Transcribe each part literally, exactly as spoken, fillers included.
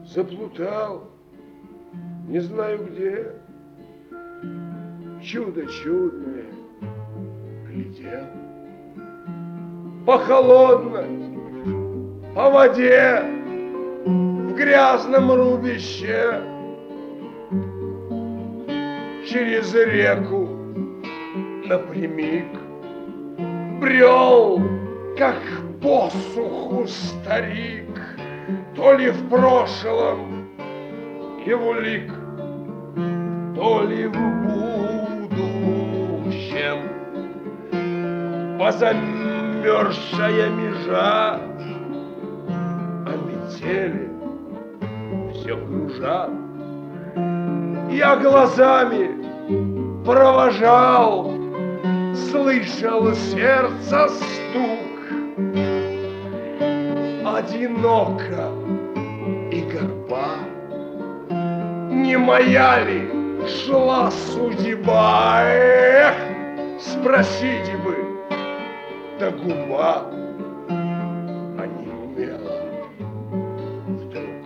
заплутал, не знаю где. Чудо чудное глядел. По холодной, по воде, в грязном рубище, через реку напрямик брел, как посуху старик, то ли в прошлом его лик, то ли в будущем. Позамерзшая межа, а метели все кружат. Я глазами провожал, слышал сердце стук. Одиноко и горба, не моя ли шла судьба? Эх, спросите бы, да губа онемела вдруг.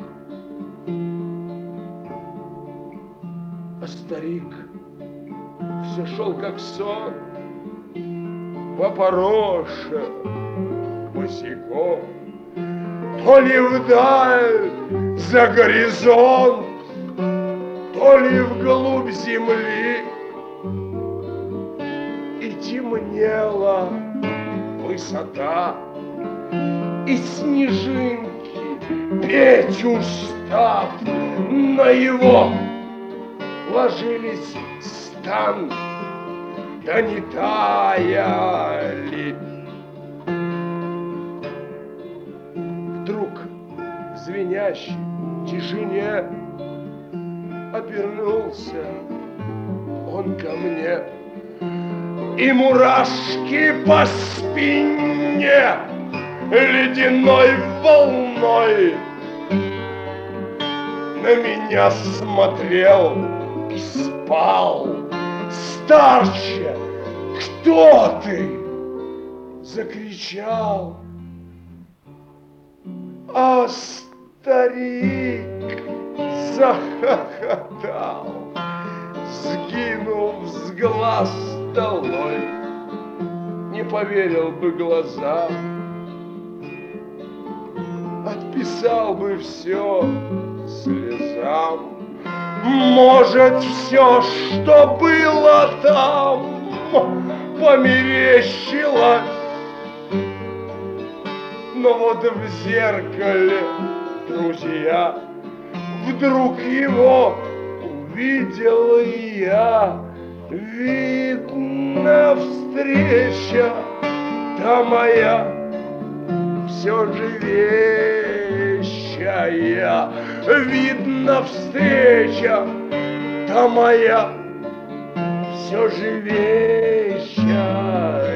А старик все шел как сон, попороша босиком, то ли вдаль за горизонт, то ли вглубь земли. И темнела высота, и снежинки петь устав на его ложились стан, да не таяли. Вдруг в звенящей тишине обернулся он ко мне, и мурашки по спине ледяной волной на меня смотрел и спал. Старче, кто ты? Закричал. А старик захохотал, сгинув с глаз долой. Не поверил бы глазам, отписал бы все слезам. Может, все, что было там, померещилось. Но вот в зеркале, друзья, вдруг его увидел я. Видно, встреча та моя все же вещая. Видно, встреча та моя все же вещая.